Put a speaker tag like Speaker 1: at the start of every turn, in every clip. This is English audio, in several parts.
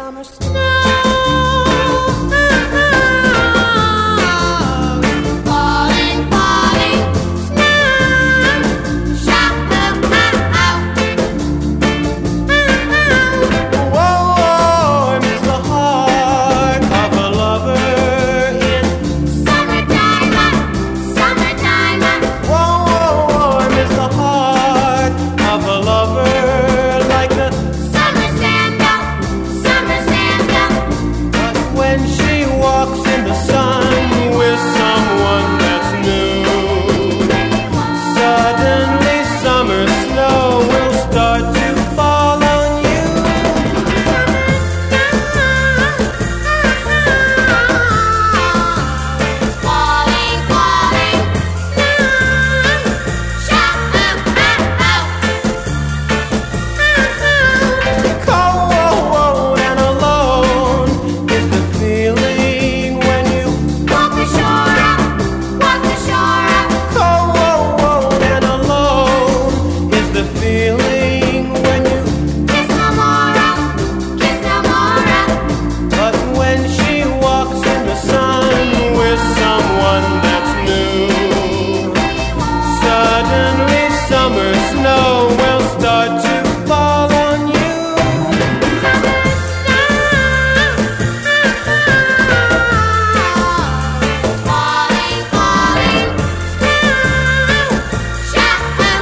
Speaker 1: summer snow. Falling, falling snow. Shout out.
Speaker 2: Warm is the heart of a lover in
Speaker 1: Summertime, summertime.
Speaker 2: warm is the heart of a lover like the
Speaker 1: Summer sandal, summer sandal.
Speaker 2: but when she walks in the sun with someone that's new, suddenly summer snow will start to fall on you.
Speaker 1: Falling, falling snow. Shout out.
Speaker 2: Cold and alone is the feeling when you
Speaker 1: Walk the shore up, walk the shore up.
Speaker 2: cold and alone is the feeling when you
Speaker 1: Kiss no more up, kiss no more up.
Speaker 2: but when she walks in the sun with someone that's new, suddenly summer snow will start to fall on you.
Speaker 1: Summer snow. Falling, falling snow. Shout out.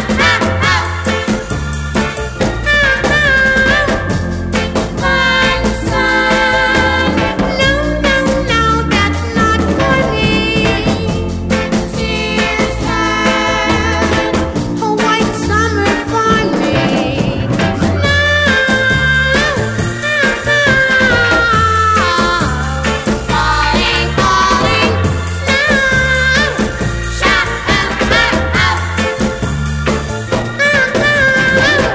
Speaker 1: Fun sun. No, no, no, that's not for me. Tears had a white summer for me. Falling, falling snow. Shout out.